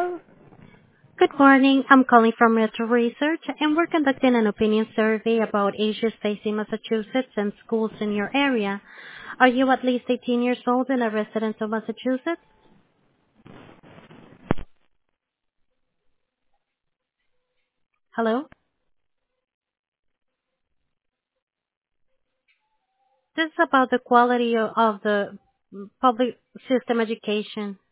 Good morning. I'm calling from Metro Research, and we're conducting an opinion survey about issues facing Massachusetts and schools in your area. Are you at least 18 years old and a resident of Massachusetts? Hello? This is about the quality of the public system education.